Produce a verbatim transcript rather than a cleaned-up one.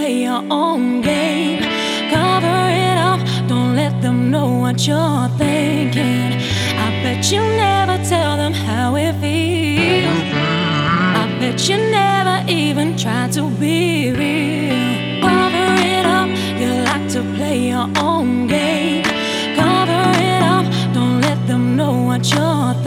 play your own game. Cover it up, don't let them know what you're thinking. I bet you never tell them how it feels. I bet you never even try to be real. Cover it up, you like to play your own game. Cover it up, don't let them know what you're